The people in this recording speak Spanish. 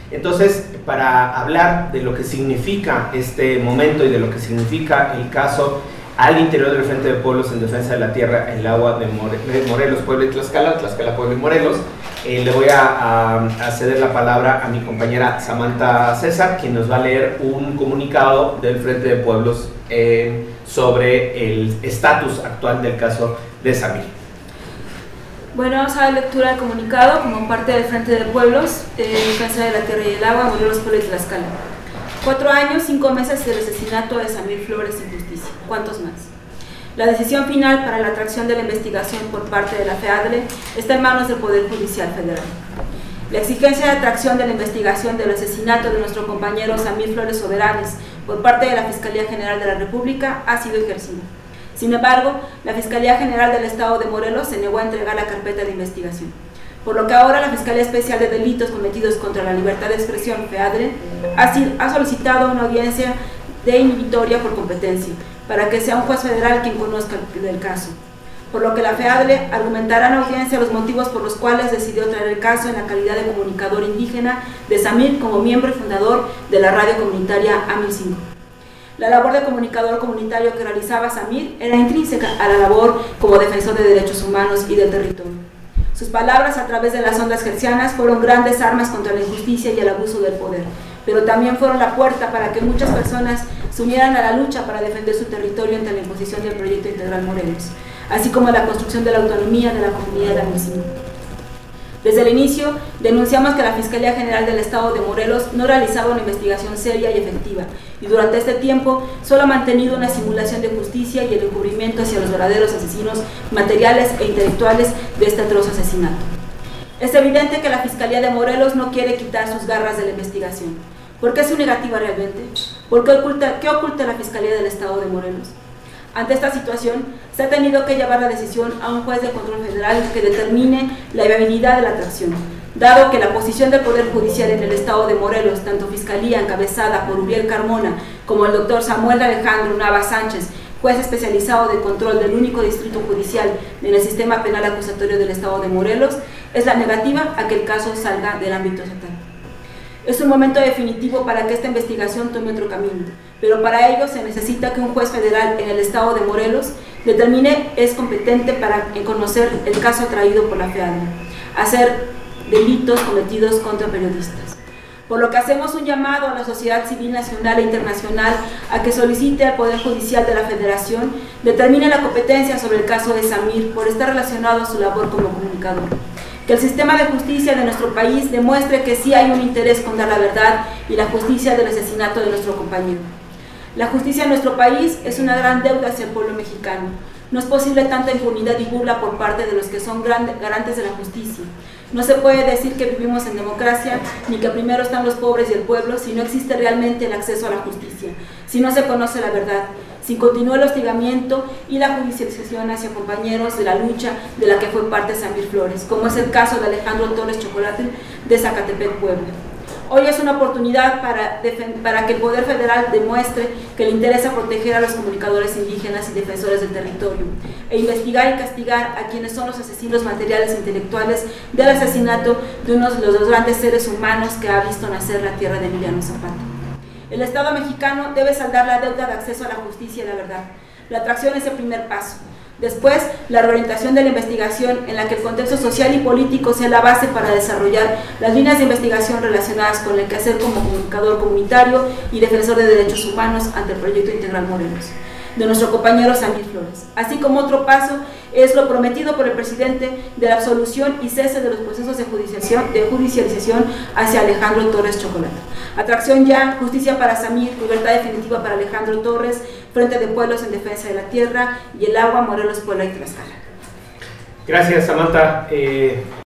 Entonces, para hablar de lo que significa este momento y de lo que significa el caso al interior del Frente de Pueblos en Defensa de la Tierra, el Agua de Morelos, Puebla y Tlaxcala, Puebla y Morelos, le voy a ceder la palabra a mi compañera Samantha César, quien nos va a leer un comunicado del Frente de Pueblos sobre el estatus actual del caso de Samir. Bueno, vamos a dar lectura del comunicado como parte del Frente de Pueblos en Defensa de la Tierra y el Agua, Morelos, Puebla y Tlaxcala. 4 años, 5 meses del asesinato de Samir Flores sin justicia. ¿Cuántos más? La decisión final para la atracción de la investigación por parte de la FEADLE está en manos del Poder Judicial Federal. La exigencia de atracción de la investigación del asesinato de nuestro compañero Samir Flores Soberanes por parte de la Fiscalía General de la República ha sido ejercida. Sin embargo, la Fiscalía General del Estado de Morelos se negó a entregar la carpeta de investigación, por lo que ahora la Fiscalía Especial de Delitos Cometidos contra la Libertad de Expresión, FEADLE, ha solicitado una audiencia de inhibitoria por competencia, para que sea un juez federal quien conozca el caso, por lo que la FEADLE argumentará en audiencia los motivos por los cuales decidió traer el caso en la calidad de comunicador indígena de Samir como miembro y fundador de la radio comunitaria AMIL-5. La labor de comunicador comunitario que realizaba Samir era intrínseca a la labor como defensor de derechos humanos y del territorio. Sus palabras a través de las ondas hertzianas fueron grandes armas contra la injusticia y el abuso del poder, pero también fueron la puerta para que muchas personas se unieran a la lucha para defender su territorio ante la imposición del Proyecto Integral Morelos, así como la construcción de la autonomía de la comunidad de AMIL-5. Desde el inicio, denunciamos que la Fiscalía General del Estado de Morelos no realizaba una investigación seria y efectiva, y durante este tiempo solo ha mantenido una simulación de justicia y el encubrimiento hacia los verdaderos asesinos materiales e intelectuales de este atroz asesinato. Es evidente que la Fiscalía de Morelos no quiere quitar sus garras de la investigación. ¿Por qué su negativa realmente? ¿Qué oculta la Fiscalía del Estado de Morelos? Ante esta situación, se ha tenido que llevar la decisión a un juez de control federal que determine la viabilidad de la atracción, dado que la posición del Poder Judicial en el Estado de Morelos, tanto Fiscalía encabezada por Uriel Carmona como el doctor Samuel Alejandro Nava Sánchez, juez especializado de control del único distrito judicial en el sistema penal acusatorio del Estado de Morelos, es la negativa a que el caso salga del ámbito estatal. Es un momento definitivo para que esta investigación tome otro camino, pero para ello se necesita que un juez federal en el Estado de Morelos determine es competente para conocer el caso atraído por la FEADLE, hacer delitos cometidos contra periodistas. Por lo que hacemos un llamado a la sociedad civil nacional e internacional a que solicite al Poder Judicial de la Federación determine la competencia sobre el caso de Samir por estar relacionado a su labor como comunicador. Que el sistema de justicia de nuestro país demuestre que sí hay un interés con dar la verdad y la justicia del asesinato de nuestro compañero. La justicia en nuestro país es una gran deuda hacia el pueblo mexicano. No es posible tanta impunidad y burla por parte de los que son garantes de la justicia. No se puede decir que vivimos en democracia, ni que primero están los pobres y el pueblo, si no existe realmente el acceso a la justicia, si no se conoce la verdad, si continúa el hostigamiento y la judicialización hacia compañeros de la lucha de la que fue parte Samir Flores, como es el caso de Alejandro Torres Chocolate de Zacatepec, Puebla. Hoy es una oportunidad para que el Poder Federal demuestre que le interesa proteger a los comunicadores indígenas y defensores del territorio, e investigar y castigar a quienes son los asesinos materiales e intelectuales del asesinato de uno de los grandes seres humanos que ha visto nacer la tierra de Emiliano Zapata. El Estado mexicano debe saldar la deuda de acceso a la justicia y la verdad. La atracción es el primer paso. Después, la reorientación de la investigación en la que el contexto social y político sea la base para desarrollar las líneas de investigación relacionadas con el quehacer como comunicador comunitario y defensor de derechos humanos ante el Proyecto Integral Morelos, de nuestro compañero Samir Flores. Así como otro paso es lo prometido por el presidente de la absolución y cese de los procesos de judicialización hacia Alejandro Torres Chocolate. Atracción ya, justicia para Samir, libertad definitiva para Alejandro Torres, Frente de Pueblos en Defensa de la Tierra y el Agua, Morelos, Puebla y Tlaxcala. Gracias, Samantha.